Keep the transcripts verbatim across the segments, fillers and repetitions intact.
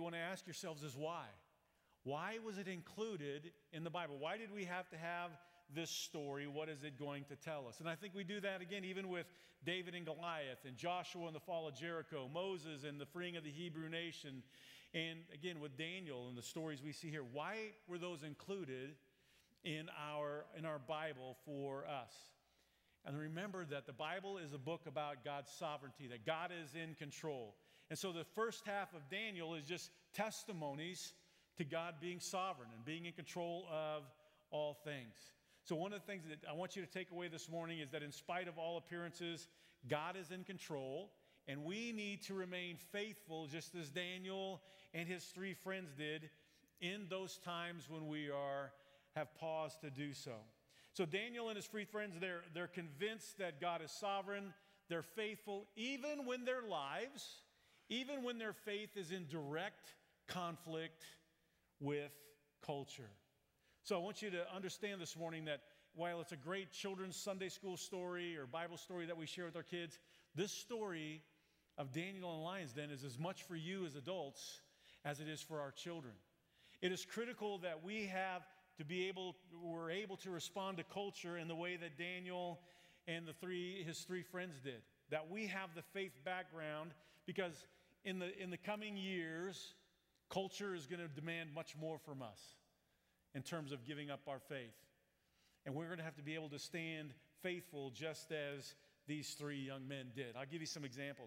want to ask yourselves is why? Why was it included in the Bible? Why did we have to have this story? What is it going to tell us? And I think we do that again, even with David and Goliath, and Joshua and the fall of Jericho, Moses and the freeing of the Hebrew nation, and again with Daniel and the stories we see here. Why were those included in our, in our Bible for us? And remember that the Bible is a book about God's sovereignty, that God is in control. And so the first half of Daniel is just testimonies to God being sovereign and being in control of all things. So one of the things that I want you to take away this morning is that in spite of all appearances, God is in control, and we need to remain faithful just as Daniel and his three friends did in those times when we are have paused to do so. So Daniel and his three friends, they're, they're convinced that God is sovereign. They're faithful even when their lives, even when their faith is in direct conflict with culture. So I want you to understand this morning that while it's a great children's Sunday school story or Bible story that we share with our kids, this story of Daniel and Lion's Den is as much for you as adults as it is for our children. It is critical that we have to be able, we're able to respond to culture in the way that Daniel and the three, his three friends did. That we have the faith background, because in the, in the coming years, culture is going to demand much more from us in terms of giving up our faith. And we're going to have to be able to stand faithful just as these three young men did. I'll give you some examples.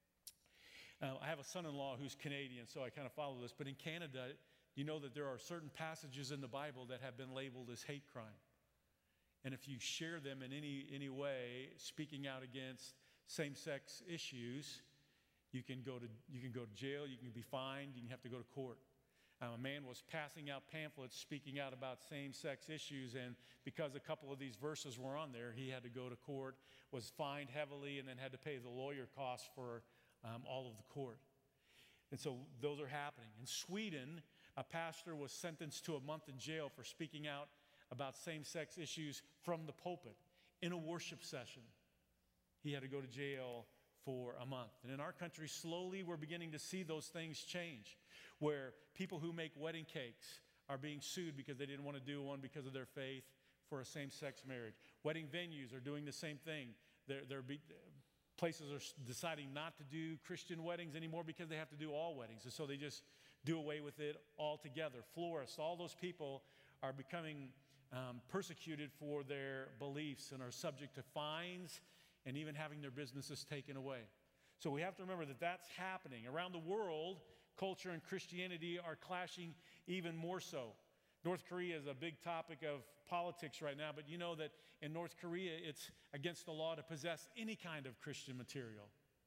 Uh, I have a son-in-law who's Canadian, so I kind of follow this. But in Canada, you know that there are certain passages in the Bible that have been labeled as hate crime. And if you share them in any, any way, speaking out against same-sex issues, you can go to, you can go to jail, you can be fined, you can have to go to court. Um, a man was passing out pamphlets speaking out about same-sex issues, and because a couple of these verses were on there, he had to go to court, was fined heavily, and then had to pay the lawyer costs for um, all of the court. And so those are happening. In Sweden, a pastor was sentenced to a month in jail for speaking out about same-sex issues from the pulpit in a worship session. He had to go to jail for a month. And in our country, slowly we're beginning to see those things change, where people who make wedding cakes are being sued because they didn't want to do one because of their faith for a same-sex marriage. Wedding venues are doing the same thing. They're, they're be, places are deciding not to do Christian weddings anymore because they have to do all weddings. And so they just do away with it altogether. Florists, all those people are becoming um, persecuted for their beliefs and are subject to fines and even having their businesses taken away. So we have to remember that that's happening. Around the world, culture and Christianity are clashing even more so. North Korea is a big topic of politics right now, but you know that in North Korea, it's against the law to possess any kind of Christian material.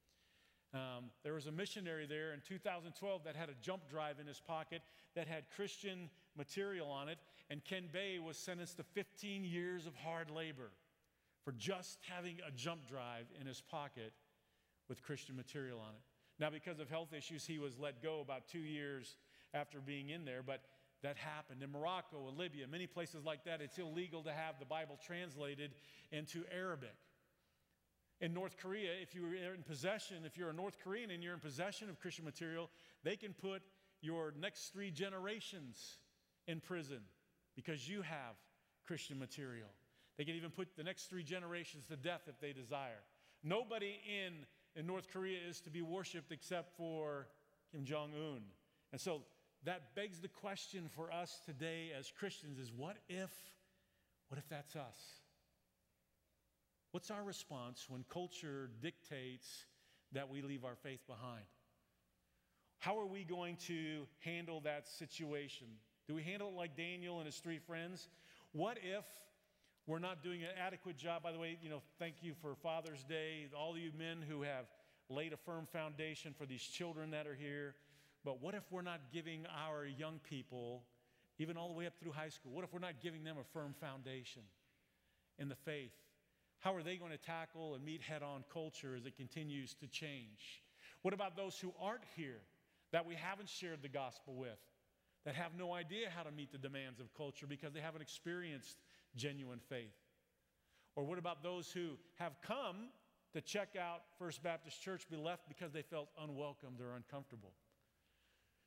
Um, there was a missionary there in two thousand twelve that had a jump drive in his pocket that had Christian material on it, and Ken Bay was sentenced to fifteen years of hard labor for just having a jump drive in his pocket with Christian material on it. Now, because of health issues, he was let go about two years after being in there, but that happened. In Morocco and Libya, many places like that, it's illegal to have the Bible translated into Arabic. In North Korea, if you're in possession, if you're a North Korean and you're in possession of Christian material, they can put your next three generations in prison because you have Christian material. They can even put the next three generations to death if they desire. Nobody in, in North Korea is to be worshiped except for Kim Jong-un. And so that begs the question for us today as Christians is what if, what if that's us? What's our response when culture dictates that we leave our faith behind? How are we going to handle that situation? Do we handle it like Daniel and his three friends? What if we're not doing an adequate job? By the way, you know, thank you for Father's Day, all of you men who have laid a firm foundation for these children that are here. But what if we're not giving our young people, even all the way up through high school, what if we're not giving them a firm foundation in the faith? How are they going to tackle and meet head-on culture as it continues to change? What about those who aren't here, that we haven't shared the gospel with, that have no idea how to meet the demands of culture because they haven't experienced genuine faith? Or what about those who have come to check out First Baptist Church, be left because they felt unwelcomed or uncomfortable?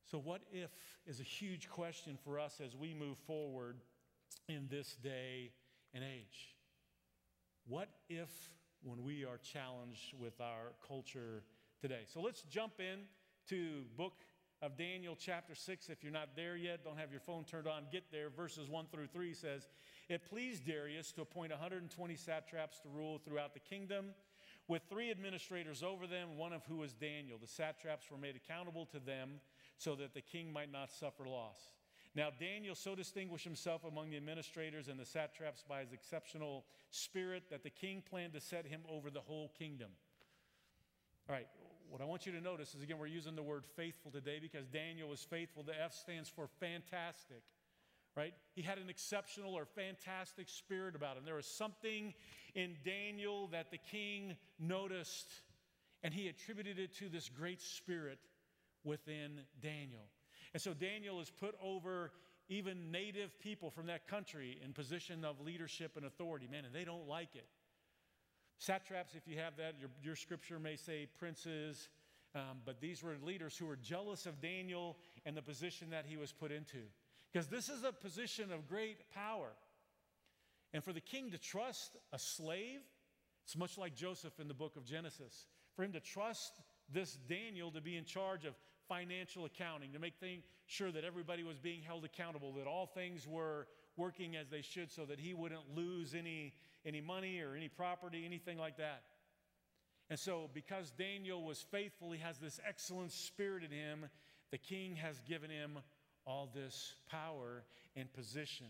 So what if is a huge question for us as we move forward in this day and age. What if when we are challenged with our culture today? So let's jump in to book of Daniel chapter six. If you're not there yet, don't have your phone turned on, get there. Verses one through three says, "It pleased Darius to appoint one hundred twenty satraps to rule throughout the kingdom, with three administrators over them, one of who was Daniel. The satraps were made accountable to them so that the king might not suffer loss. Now Daniel so distinguished himself among the administrators and the satraps by his exceptional spirit that the king planned to set him over the whole kingdom." All right, what I want you to notice is, again, we're using the word faithful today because Daniel was faithful. The F stands for fantastic, right? He had an exceptional or fantastic spirit about him. There was something in Daniel that the king noticed, and he attributed it to this great spirit within Daniel. And so Daniel is put over even native people from that country in position of leadership and authority. Man, and they don't like it. Satraps, if you have that, your, your scripture may say princes, um, but these were leaders who were jealous of Daniel and the position that he was put into. Because this is a position of great power. And for the king to trust a slave, it's much like Joseph in the book of Genesis. For him to trust this Daniel to be in charge of financial accounting, to make things, sure that everybody was being held accountable, that all things were working as they should so that he wouldn't lose any, any money or any property, anything like that. And so because Daniel was faithful, he has this excellent spirit in him, the king has given him all this power and position.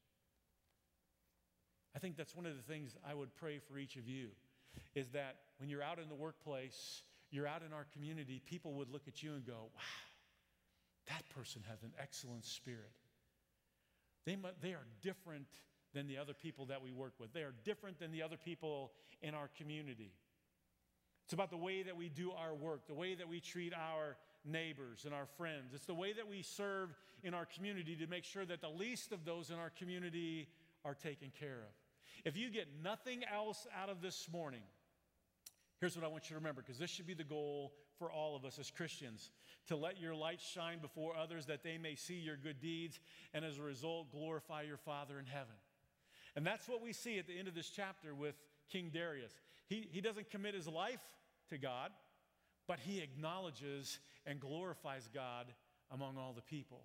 I think that's one of the things I would pray for each of you, is that when you're out in the workplace, you're out in our community, people would look at you and go, wow, that person has an excellent spirit. They, they are different than the other people that we work with. They are different than the other people in our community. It's about the way that we do our work, the way that we treat our neighbors and our friends. It's the way that we serve in our community to make sure that the least of those in our community are taken care of. If you get nothing else out of this morning, here's what I want you to remember, because this should be the goal for all of us as Christians, to let your light shine before others that they may see your good deeds and as a result glorify your Father in heaven. And that's what we see at the end of this chapter with King Darius. He, he doesn't commit his life to God, but he acknowledges and glorifies God among all the people.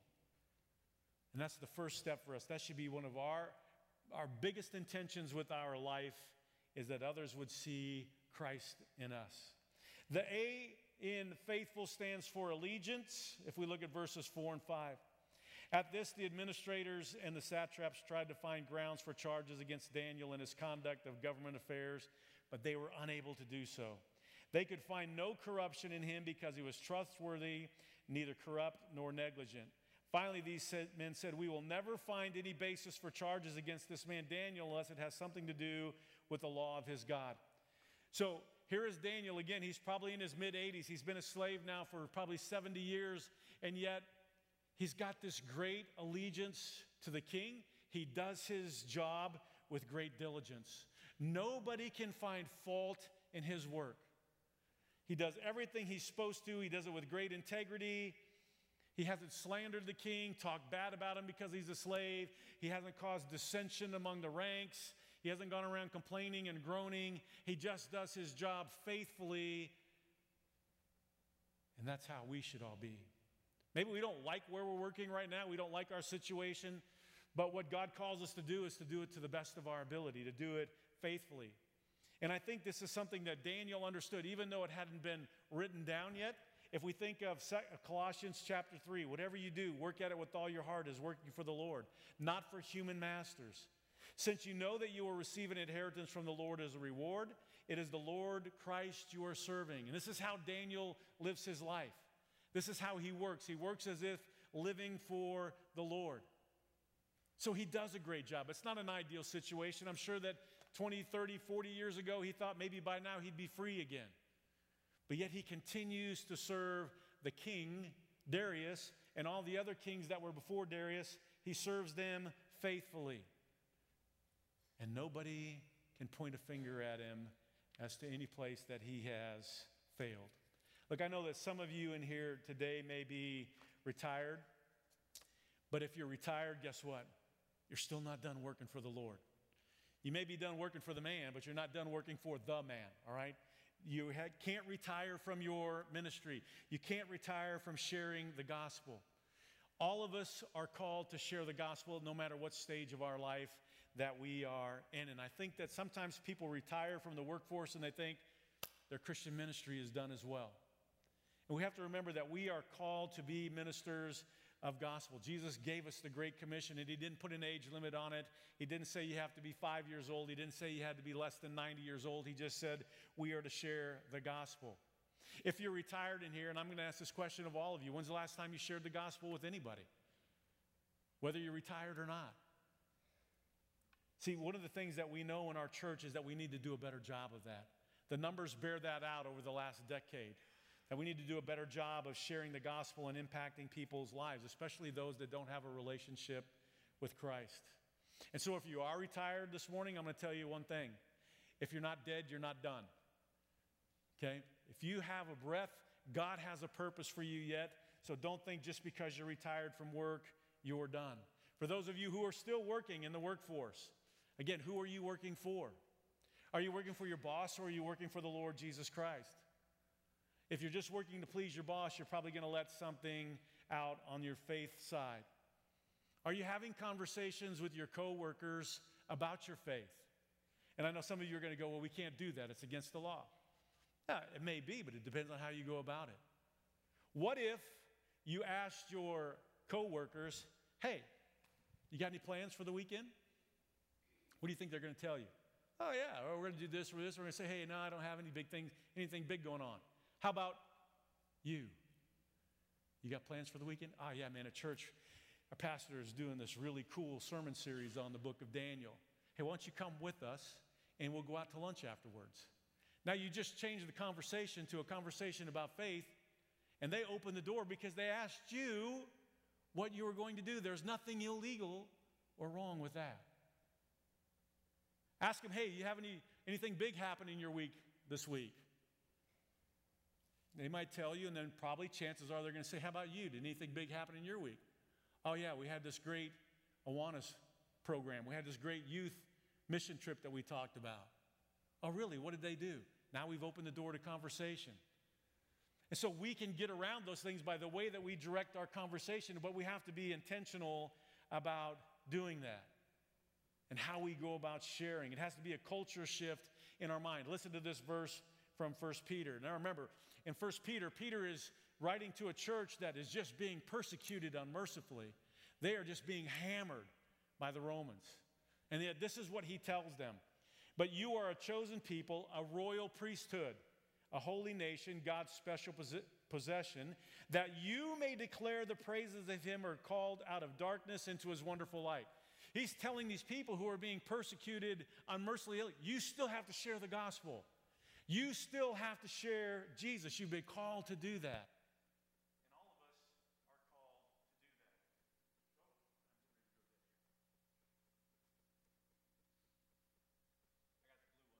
And that's the first step for us. That should be one of our, our biggest intentions with our life, is that others would see Christ in us. The A in faithful stands for allegiance, if we look at verses four and five. At this, the administrators and the satraps tried to find grounds for charges against Daniel and his conduct of government affairs, but they were unable to do so. They could find no corruption in him because he was trustworthy, neither corrupt nor negligent. Finally, these men said, "We will never find any basis for charges against this man Daniel unless it has something to do with the law of his God." So here is Daniel again. He's probably in his mid eighties. He's been a slave now for probably seventy years, and yet he's got this great allegiance to the king. He does his job with great diligence. Nobody can find fault in his work. He does everything he's supposed to. He does it with great integrity. He hasn't slandered the king, talked bad about him because he's a slave. He hasn't caused dissension among the ranks. He hasn't gone around complaining and groaning. He just does his job faithfully. And that's how we should all be. Maybe we don't like where we're working right now. We don't like our situation. But what God calls us to do is to do it to the best of our ability, to do it faithfully. And I think this is something that Daniel understood, even though it hadn't been written down yet. If we think of Colossians chapter three, whatever you do, work at it with all your heart as working for the Lord, not for human masters. Since you know that you will receive an inheritance from the Lord as a reward, it is the Lord Christ you are serving. And this is how Daniel lives his life. This is how he works. He works as if living for the Lord. So he does a great job. It's not an ideal situation. I'm sure that twenty, thirty, forty years ago, he thought maybe by now he'd be free again. But yet he continues to serve the king, Darius, and all the other kings that were before Darius. He serves them faithfully. And nobody can point a finger at him as to any place that he has failed. Look, I know that some of you in here today may be retired. But if you're retired, guess what? You're still not done working for the Lord. You may be done working for the man, but you're not done working for the man, all right? You ha- can't retire from your ministry. You can't retire from sharing the gospel. All of us are called to share the gospel no matter what stage of our life that we are in. And I think that sometimes people retire from the workforce and they think their Christian ministry is done as well. And we have to remember that we are called to be ministers of gospel. Jesus gave us the Great Commission, and he didn't put an age limit on it. He didn't say you have to be five years old. He didn't say you had to be less than ninety years old. He just said we are to share the gospel. If you're retired in here, and I'm going to ask this question of all of you, when's the last time you shared the gospel with anybody? Whether you're retired or not. See, one of the things that we know in our church is that we need to do a better job of that. The numbers bear that out over the last decade. That we need to do a better job of sharing the gospel and impacting people's lives, especially those that don't have a relationship with Christ. And so if you are retired this morning, I'm going to tell you one thing. If you're not dead, you're not done. Okay? If you have a breath, God has a purpose for you yet. So don't think just because you're retired from work, you're done. For those of you who are still working in the workforce, again, who are you working for? Are you working for your boss, or are you working for the Lord Jesus Christ? If you're just working to please your boss, you're probably going to let something out on your faith side. Are you having conversations with your coworkers about your faith? And I know some of you are going to go, well, we can't do that. It's against the law. Yeah, it may be, but it depends on how you go about it. What if you asked your coworkers, hey, you got any plans for the weekend? What do you think they're going to tell you? Oh, yeah, well, we're going to do this or this. We're going to say, hey, no, I don't have any big things, anything big going on. How about you? You got plans for the weekend? Oh, yeah, man, at church, our pastor is doing this really cool sermon series on the book of Daniel. Hey, why don't you come with us, and we'll go out to lunch afterwards. Now, you just changed the conversation to a conversation about faith, and they opened the door because they asked you what you were going to do. There's nothing illegal or wrong with that. Ask them, hey, you have any anything big happen in your week this week? They might tell you, and then probably chances are they're going to say, how about you? Did anything big happen in your week? Oh, yeah, we had this great Awanas program. We had this great youth mission trip that we talked about. Oh, really? What did they do? Now we've opened the door to conversation. And so we can get around those things by the way that we direct our conversation, but we have to be intentional about doing that and how we go about sharing. It has to be a culture shift in our mind. Listen to this verse from First Peter. Now remember, in First Peter, Peter is writing to a church that is just being persecuted unmercifully. They are just being hammered by the Romans. And yet this is what he tells them. But you are a chosen people, a royal priesthood, a holy nation, God's special possession, that you may declare the praises of him who are called out of darkness into his wonderful light. He's telling these people who are being persecuted unmercifully, you still have to share the gospel. You still have to share Jesus. You've been called to do that. And all of us are called to do that. I got the blue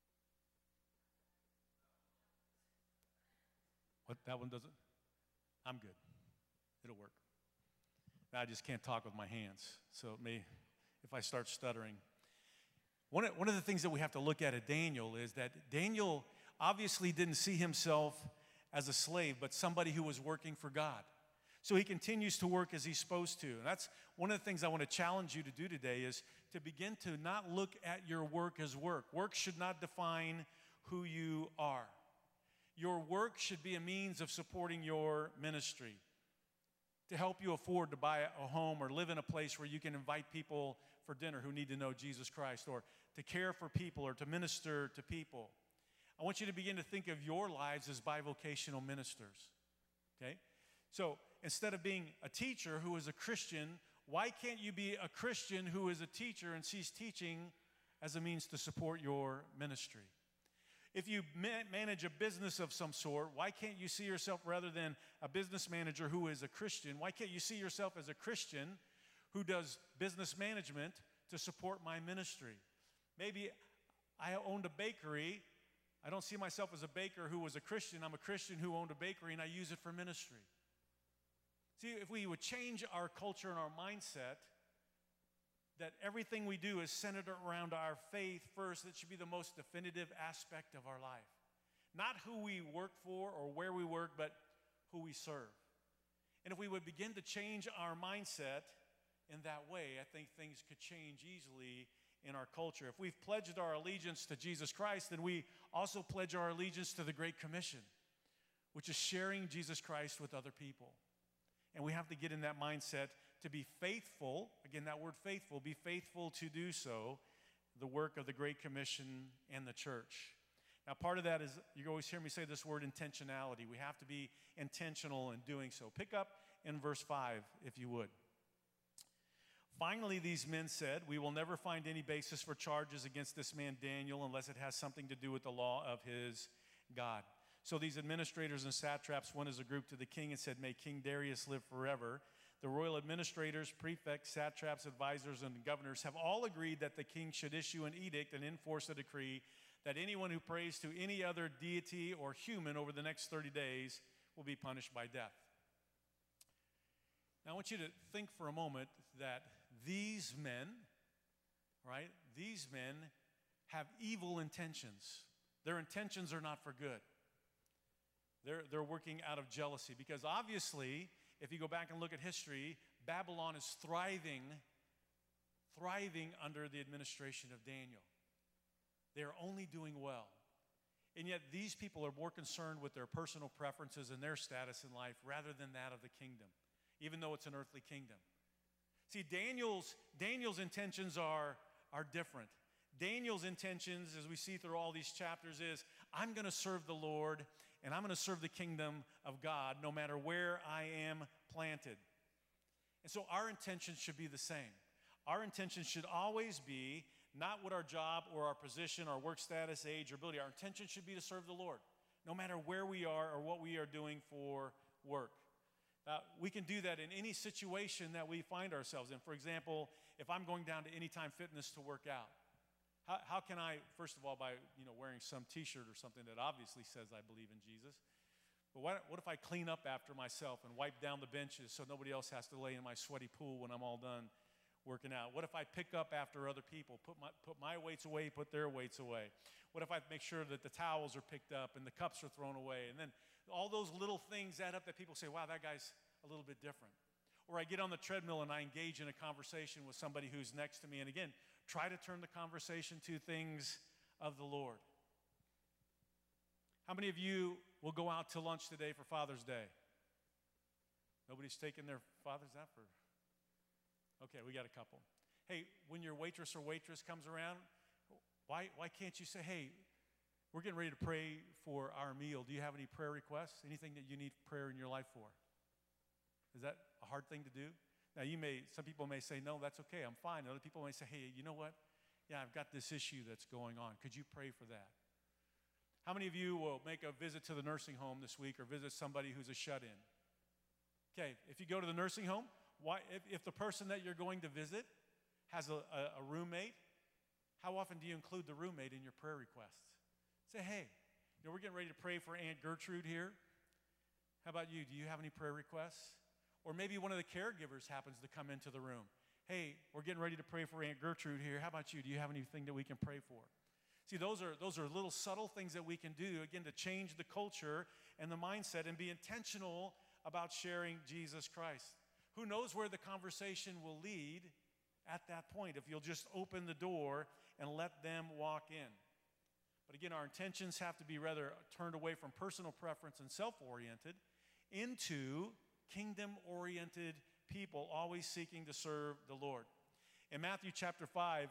one. What, that one doesn't? I'm good. It'll work. I just can't talk with my hands. So it may, if I start stuttering. One of, one of the things that we have to look at at Daniel is that Daniel obviously didn't see himself as a slave, but somebody who was working for God. So he continues to work as he's supposed to. And that's one of the things I want to challenge you to do today is to begin to not look at your work as work. Work should not define who you are. Your work should be a means of supporting your ministry, to help you afford to buy a home or live in a place where you can invite people for dinner who need to know Jesus Christ, or to care for people or to minister to people. I want you to begin to think of your lives as bivocational ministers, okay? So instead of being a teacher who is a Christian, why can't you be a Christian who is a teacher and sees teaching as a means to support your ministry? If you manage a business of some sort, why can't you see yourself, rather than a business manager who is a Christian, why can't you see yourself as a Christian who does business management to support my ministry? Maybe I owned a bakery. I don't see myself as a baker who was a Christian. I'm a Christian who owned a bakery, and I use it for ministry. See, if we would change our culture and our mindset, that everything we do is centered around our faith first, that should be the most definitive aspect of our life. Not who we work for or where we work, but who we serve. And if we would begin to change our mindset in that way, I think things could change easily in our culture. If we've pledged our allegiance to Jesus Christ, then we also pledge our allegiance to the Great Commission, which is sharing Jesus Christ with other people. And we have to get in that mindset to be faithful, again, that word faithful, be faithful to do so, the work of the Great Commission and the church. Now, part of that is, you always hear me say this word intentionality. We have to be intentional in doing so. Pick up in verse five, if you would. Finally, these men said, "We will never find any basis for charges against this man Daniel unless it has something to do with the law of his God." So these administrators and satraps went as a group to the king and said, "May King Darius live forever." The royal administrators, prefects, satraps, advisors, and governors have all agreed that the king should issue an edict and enforce a decree that anyone who prays to any other deity or human over the next thirty days will be punished by death. Now, I want you to think for a moment that these men, right, these men have evil intentions. Their intentions are not for good. They're, they're working out of jealousy because obviously, if you go back and look at history, Babylon is thriving, thriving under the administration of Daniel. They are only doing well. And yet these people are more concerned with their personal preferences and their status in life rather than that of the kingdom, even though it's an earthly kingdom. See, Daniel's, Daniel's intentions are, are different. Daniel's intentions, as we see through all these chapters, is I'm going to serve the Lord and I'm going to serve the kingdom of God no matter where I am planted. And so our intentions should be the same. Our intentions should always be not what our job or our position, our work status, age, or ability. Our intention should be to serve the Lord, no matter where we are or what we are doing for work. Uh, we can do that in any situation that we find ourselves in. For example, if I'm going down to Anytime Fitness to work out, how, how can I, first of all, by you know wearing some T-shirt or something that obviously says I believe in Jesus, but what, what if I clean up after myself and wipe down the benches so nobody else has to lay in my sweaty pool when I'm all done working out? What if I pick up after other people, put my, put my weights away, put their weights away? What if I make sure that the towels are picked up and the cups are thrown away? And then all those little things add up that people say, wow, that guy's a little bit different. Or I get on the treadmill and I engage in a conversation with somebody who's next to me. And again, try to turn the conversation to things of the Lord. How many of you will go out to lunch today for Father's Day? Nobody's taking their Father's Day for... Okay, we got a couple. Hey, when your waitress or waitress comes around, why, why can't you say, hey, we're getting ready to pray for our meal. Do you have any prayer requests? Anything that you need prayer in your life for? Is that a hard thing to do? Now, you may, some people may say, no, that's okay, I'm fine. Other people may say, hey, you know what? Yeah, I've got this issue that's going on. Could you pray for that? How many of you will make a visit to the nursing home this week or visit somebody who's a shut-in? Okay, if you go to the nursing home, why, if, if the person that you're going to visit has a, a, a roommate, how often do you include the roommate in your prayer requests? Say, hey, you know, we're getting ready to pray for Aunt Gertrude here. How about you? Do you have any prayer requests? Or maybe one of the caregivers happens to come into the room. Hey, we're getting ready to pray for Aunt Gertrude here. How about you? Do you have anything that we can pray for? See, those are, those are little subtle things that we can do, again, to change the culture and the mindset and be intentional about sharing Jesus Christ. Who knows where the conversation will lead at that point if you'll just open the door and let them walk in. But again, our intentions have to be rather turned away from personal preference and self-oriented into kingdom-oriented people, always seeking to serve the Lord. In Matthew chapter five,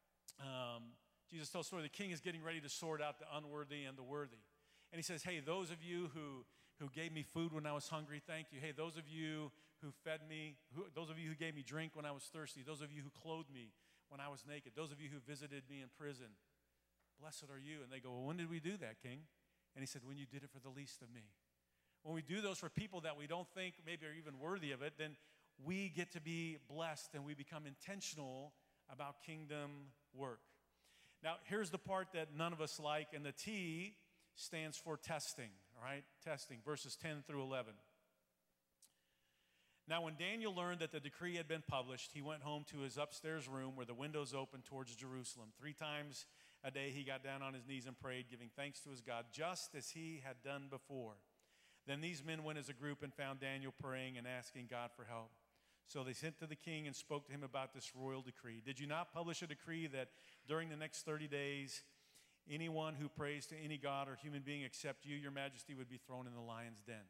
um, Jesus tells the story, the king is getting ready to sort out the unworthy and the worthy. And he says, hey, those of you who, who gave me food when I was hungry, thank you. Hey, those of you who fed me, who, those of you who gave me drink when I was thirsty, those of you who clothed me when I was naked, those of you who visited me in prison, blessed are you. And they go, well, when did we do that, King? And he said, when you did it for the least of me. When we do those for people that we don't think maybe are even worthy of it, then we get to be blessed and we become intentional about kingdom work. Now, here's the part that none of us like, and the T stands for testing, all right? Testing, verses ten through eleven. Now, when Daniel learned that the decree had been published, he went home to his upstairs room where the windows opened towards Jerusalem. Three times a day he got down on his knees and prayed, giving thanks to his God, just as he had done before. Then these men went as a group and found Daniel praying and asking God for help. So they sent to the king and spoke to him about this royal decree. Did you not publish a decree that during the next thirty days, anyone who prays to any god or human being except you, your majesty, would be thrown in the lion's den?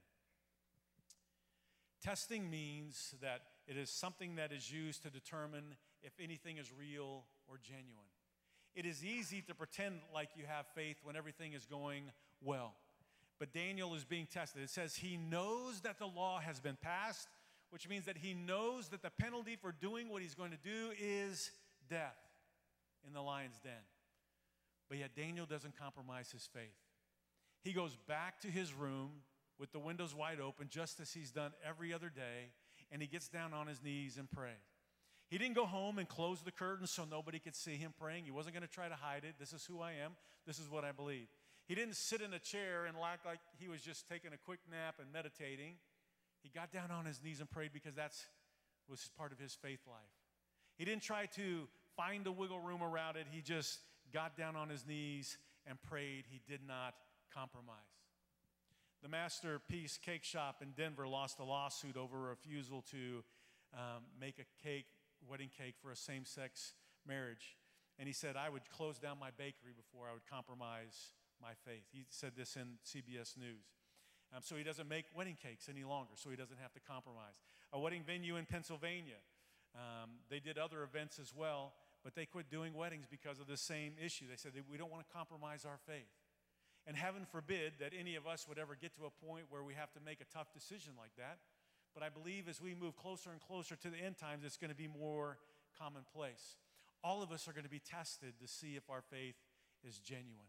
Testing means that it is something that is used to determine if anything is real or genuine. It is easy to pretend like you have faith when everything is going well. But Daniel is being tested. It says he knows that the law has been passed, which means that he knows that the penalty for doing what he's going to do is death in the lion's den. But yet Daniel doesn't compromise his faith. He goes back to his room with the windows wide open, just as he's done every other day, and he gets down on his knees and prays. He didn't go home and close the curtains so nobody could see him praying. He wasn't going to try to hide it. This is who I am. This is what I believe. He didn't sit in a chair and act like he was just taking a quick nap and meditating. He got down on his knees and prayed because that was part of his faith life. He didn't try to find a wiggle room around it. He just got down on his knees and prayed. He did not compromise. The Masterpiece Cake Shop in Denver lost a lawsuit over a refusal to um, make a cake, wedding cake for a same-sex marriage. And he said, I would close down my bakery before I would compromise my faith. He said this in C B S News. Um, so he doesn't make wedding cakes any longer, so he doesn't have to compromise. A wedding venue in Pennsylvania, um, they did other events as well, but they quit doing weddings because of the same issue. They said, we don't want to compromise our faith. And heaven forbid that any of us would ever get to a point where we have to make a tough decision like that. But I believe as we move closer and closer to the end times, it's going to be more commonplace. All of us are going to be tested to see if our faith is genuine.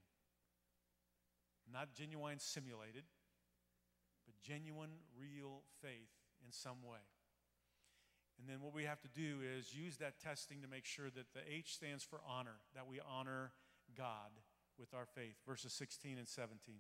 Not genuine simulated, but genuine, real faith in some way. And then what we have to do is use that testing to make sure that the H stands for honor, that we honor God with our faith. Verses sixteen and seventeen.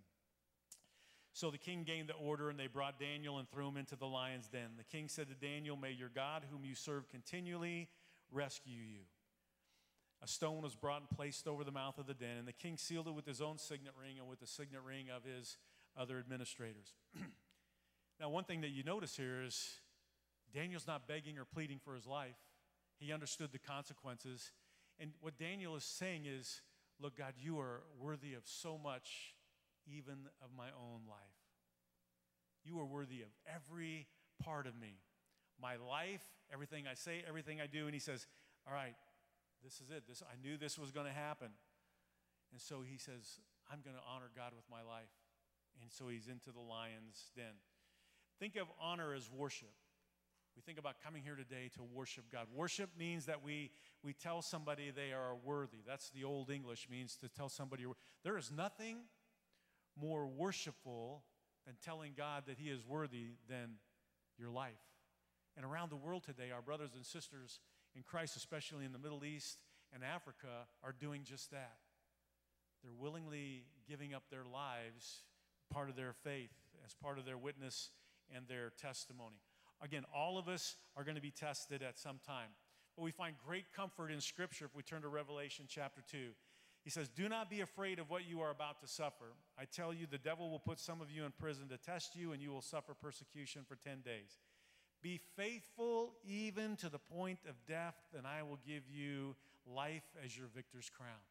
So the king gave the order, and they brought Daniel and threw him into the lion's den. The king said to Daniel, may your God, whom you serve continually, rescue you. A stone was brought and placed over the mouth of the den, and the king sealed it with his own signet ring and with the signet ring of his other administrators. Now, one thing that you notice here is Daniel's not begging or pleading for his life. He understood the consequences. And what Daniel is saying is, look, God, you are worthy of so much, even of my own life. You are worthy of every part of me. My life, everything I say, everything I do. And he says, all right, this is it. This, I knew this was going to happen. And so he says, I'm going to honor God with my life. And so he's into the lion's den. Think of honor as worship. We think about coming here today to worship God. Worship means that we, we tell somebody they are worthy. That's the old English, means to tell somebody. There is nothing more worshipful than telling God that he is worthy than your life. And around the world today, our brothers and sisters in Christ, especially in the Middle East and Africa, are doing just that. They're willingly giving up their lives, part of their faith, as part of their witness and their testimony. Again, all of us are going to be tested at some time. But we find great comfort in Scripture if we turn to Revelation chapter two. He says, do not be afraid of what you are about to suffer. I tell you, the devil will put some of you in prison to test you, and you will suffer persecution for ten days. Be faithful even to the point of death, and I will give you life as your victor's crown.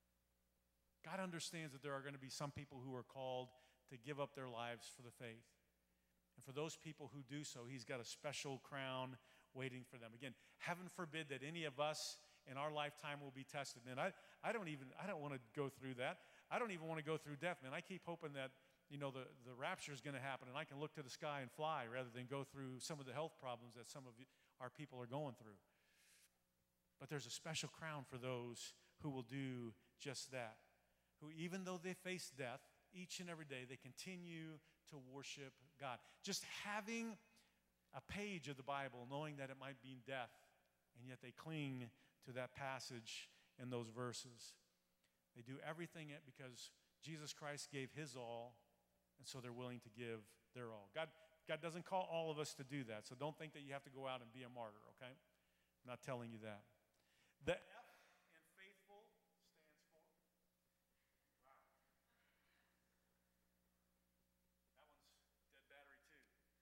God understands that there are going to be some people who are called to give up their lives for the faith. And for those people who do so, he's got a special crown waiting for them. Again, heaven forbid that any of us in our lifetime will be tested. Man, I, I don't even, I don't want to go through that. I don't even want to go through death, man. I keep hoping that, you know, the, the rapture is going to happen and I can look to the sky and fly rather than go through some of the health problems that some of our people are going through. But there's a special crown for those who will do just that. Who, even though they face death, each and every day, they continue to worship God. Just having a page of the Bible, knowing that it might mean death, and yet they cling to that passage and those verses. They do everything because Jesus Christ gave his all, and so they're willing to give their all. God, God doesn't call all of us to do that, so don't think that you have to go out and be a martyr, okay? I'm not telling you that. The F in faithful stands for, wow. That one's dead battery too.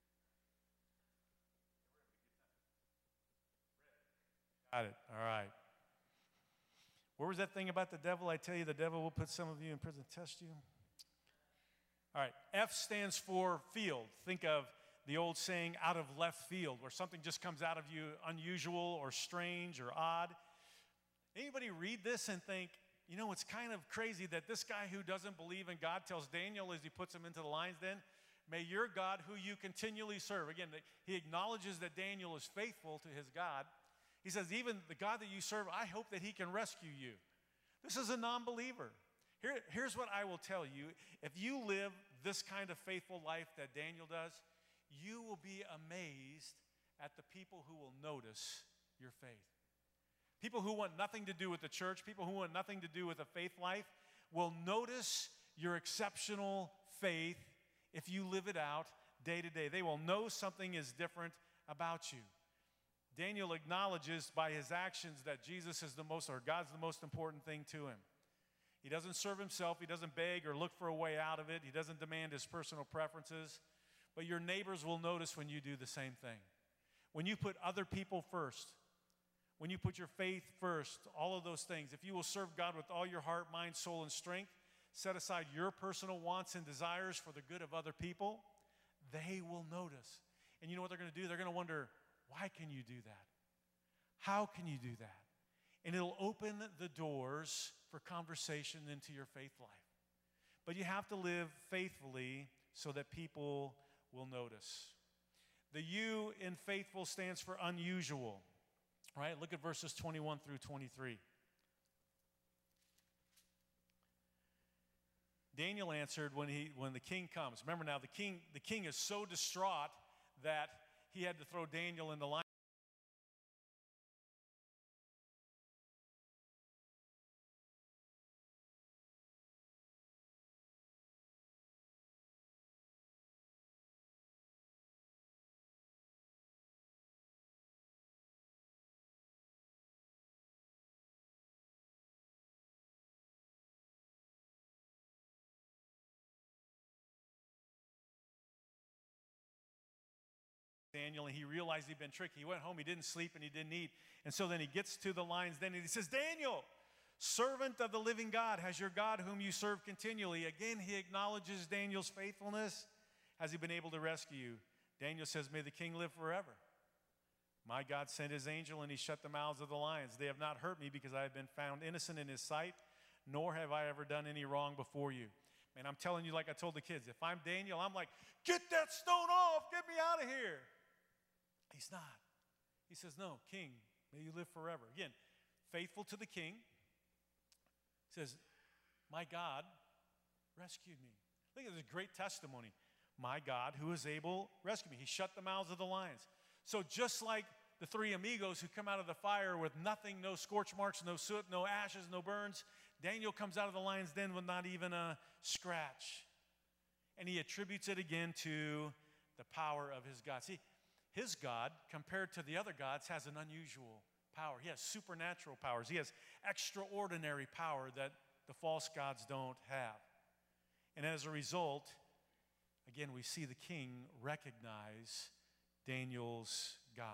Got it, all right. Where was that thing about the devil? I tell you, the devil will put some of you in prison, test you. All right, F stands for field. Think of the old saying, out of left field, where something just comes out of you unusual or strange or odd. Anybody read this and think, you know, it's kind of crazy that this guy who doesn't believe in God tells Daniel as he puts him into the lion's den, may your God who you continually serve. Again, he acknowledges that Daniel is faithful to his God. He says, even the God that you serve, I hope that he can rescue you. This is a non-believer. Here, here's what I will tell you. If you live this kind of faithful life that Daniel does, you will be amazed at the people who will notice your faith. People who want nothing to do with the church, people who want nothing to do with a faith life, will notice your exceptional faith if you live it out day to day. They will know something is different about you. Daniel acknowledges by his actions that Jesus is the most, or God's the most important thing to him. He doesn't serve himself. He doesn't beg or look for a way out of it. He doesn't demand his personal preferences. But your neighbors will notice when you do the same thing. When you put other people first, when you put your faith first, all of those things, if you will serve God with all your heart, mind, soul, and strength, set aside your personal wants and desires for the good of other people, they will notice. And you know what they're going to do? They're going to wonder, why can you do that? How can you do that? And it'll open the doors for conversation into your faith life. But you have to live faithfully so that people will notice. The U in faithful stands for unusual. Right? Look at verses twenty-one through twenty-three. Daniel answered when he when the king comes. Remember now, the king the king is so distraught that he had to throw Daniel in the lion. Daniel, and he realized he'd been tricked. He went home, he didn't sleep, and he didn't eat. And so then he gets to the lion's den, and he says, Daniel, servant of the living God, has your God whom you serve continually. Again, he acknowledges Daniel's faithfulness. Has he been able to rescue you? Daniel says, may the king live forever. My God sent his angel, and he shut the mouths of the lions. They have not hurt me because I have been found innocent in his sight, nor have I ever done any wrong before you. Man, I'm telling you like I told the kids, if I'm Daniel, I'm like, get that stone off, get me out of here. He's not. He says, no, king, may you live forever. Again, faithful to the king. He says, my God rescued me. Look at this great testimony. My God, who is able, rescue me. He shut the mouths of the lions. So just like the three amigos who come out of the fire with nothing, no scorch marks, no soot, no ashes, no burns, Daniel comes out of the lion's den with not even a scratch. And he attributes it again to the power of his God. See, his God, compared to the other gods, has an unusual power. He has supernatural powers. He has extraordinary power that the false gods don't have. And as a result, again, we see the king recognize Daniel's God.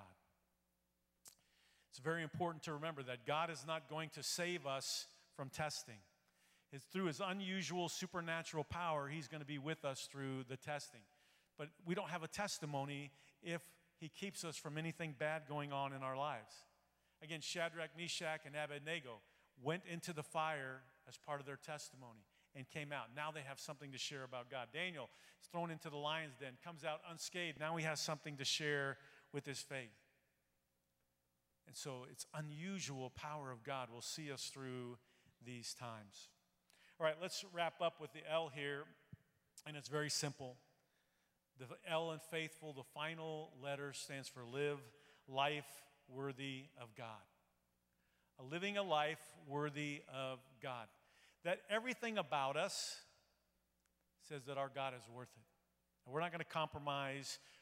It's very important to remember that God is not going to save us from testing. It's through his unusual supernatural power, he's going to be with us through the testing. But we don't have a testimony if he keeps us from anything bad going on in our lives. Again, Shadrach, Meshach, and Abednego went into the fire as part of their testimony and came out. Now they have something to share about God. Daniel is thrown into the lion's den, comes out unscathed. Now he has something to share with his faith. And so it's unusual power of God will see us through these times. All right, let's wrap up with the L here, and it's very simple. The L in faithful, the final letter stands for live life worthy of God. A living a life worthy of God. That everything about us says that our God is worth it. And we're not going to compromise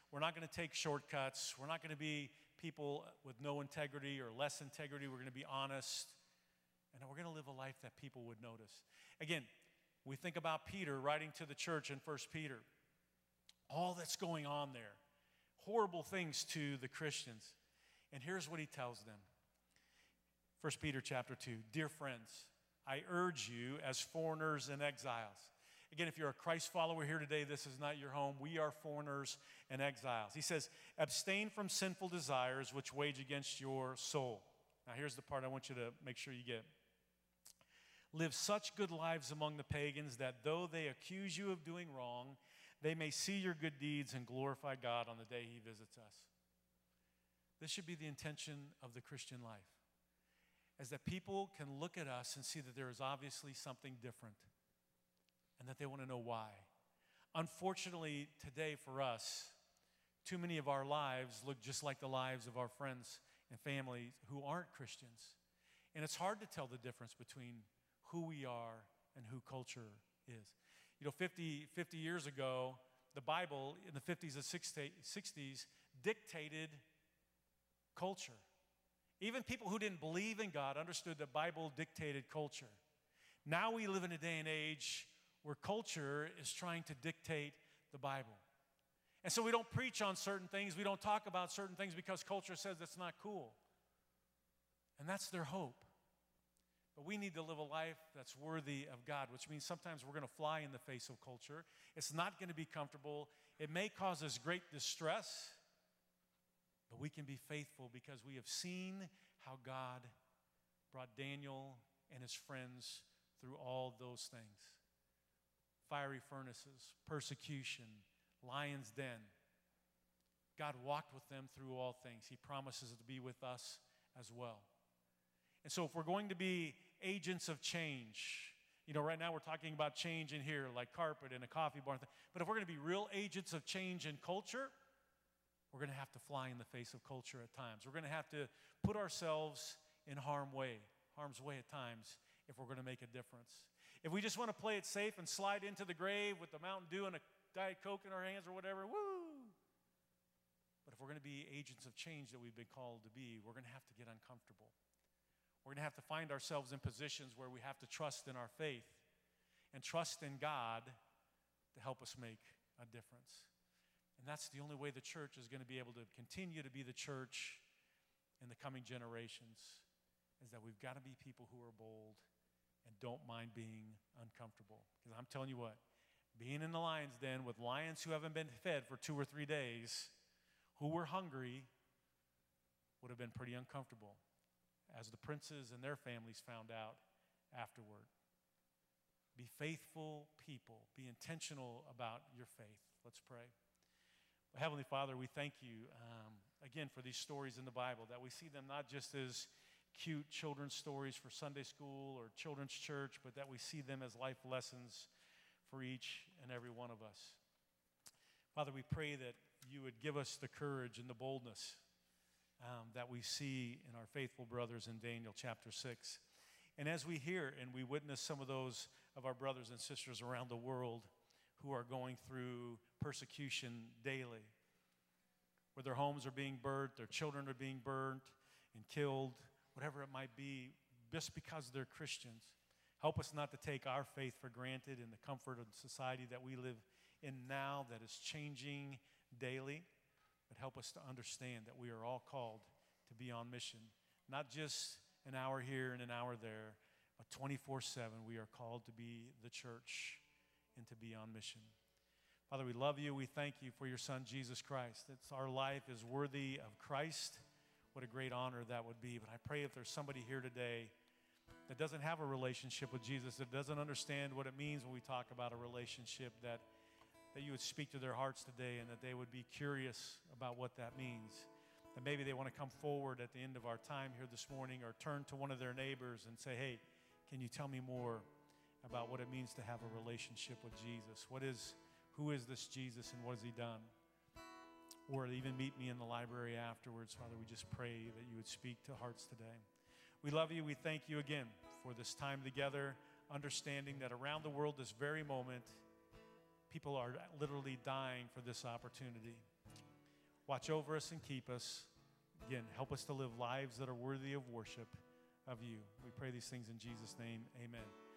we're not going to take shortcuts. We're not going to be people with no integrity or less integrity. We're going to be honest. And we're going to live a life that people would notice. Again, we think about Peter writing to the church in First Peter. All that's going on there. Horrible things to the Christians. And here's what he tells them. First Peter chapter two. Dear friends, I urge you as foreigners and exiles. Again, if you're a Christ follower here today, this is not your home. We are foreigners and exiles. He says, abstain from sinful desires which wage against your soul. Now here's the part I want you to make sure you get. Live such good lives among the pagans that though they accuse you of doing wrong, they may see your good deeds and glorify God on the day he visits us. This should be the intention of the Christian life, is that people can look at us and see that there is obviously something different and that they want to know why. Unfortunately, today for us, too many of our lives look just like the lives of our friends and family who aren't Christians. And it's hard to tell the difference between who we are and who culture is. You know, fifty, fifty years ago, the Bible in the fifties and sixties dictated culture. Even people who didn't believe in God understood the Bible dictated culture. Now we live in a day and age where culture is trying to dictate the Bible. And so we don't preach on certain things, we don't talk about certain things because culture says it's not cool. And that's their hope. But we need to live a life that's worthy of God, which means sometimes we're going to fly in the face of culture. It's not going to be comfortable. It may cause us great distress, but we can be faithful because we have seen how God brought Daniel and his friends through all those things. Fiery furnaces, persecution, lion's den. God walked with them through all things. He promises to be with us as well. And so if we're going to be agents of change, you know, right now we're talking about change in here, like carpet and a coffee bar. But if we're going to be real agents of change in culture, we're going to have to fly in the face of culture at times. We're going to have to put ourselves in harm's way, harm's way at times if we're going to make a difference. If we just want to play it safe and slide into the grave with the Mountain Dew and a Diet Coke in our hands or whatever, woo! But if we're going to be agents of change that we've been called to be, we're going to have to get uncomfortable. We're going to have to find ourselves in positions where we have to trust in our faith and trust in God to help us make a difference. And that's the only way the church is going to be able to continue to be the church in the coming generations, is that we've got to be people who are bold and don't mind being uncomfortable. Because I'm telling you what, being in the lion's den with lions who haven't been fed for two or three days, who were hungry, would have been pretty uncomfortable, as the princes and their families found out afterward. Be faithful people. Be intentional about your faith. Let's pray. Heavenly Father, we thank you um, again for these stories in the Bible, that we see them not just as cute children's stories for Sunday school or children's church, but that we see them as life lessons for each and every one of us. Father, we pray that you would give us the courage and the boldness um, that we see in our faithful brothers in Daniel chapter six. And as we hear and we witness some of those of our brothers and sisters around the world who are going through persecution daily, where their homes are being burnt, their children are being burnt and killed, whatever it might be, just because they're Christians. Help us not to take our faith for granted in the comfort of the society that we live in now that is changing daily, but help us to understand that we are all called to be on mission. Not just an hour here and an hour there, but twenty-four seven we are called to be the church and to be on mission. Father, we love you. We thank you for your Son, Jesus Christ. That our life is worthy of Christ. What a great honor that would be. But I pray if there's somebody here today that doesn't have a relationship with Jesus, that doesn't understand what it means when we talk about a relationship, that, that you would speak to their hearts today and that they would be curious about what that means. That maybe they want to come forward at the end of our time here this morning or turn to one of their neighbors and say, hey, can you tell me more about what it means to have a relationship with Jesus? What is, who is this Jesus and what has he done? Or even meet me in the library afterwards. Father, we just pray that you would speak to hearts today. We love you. We thank you again for this time together, understanding that around the world this very moment, people are literally dying for this opportunity. Watch over us and keep us. Again, help us to live lives that are worthy of worship of you. We pray these things in Jesus' name. Amen.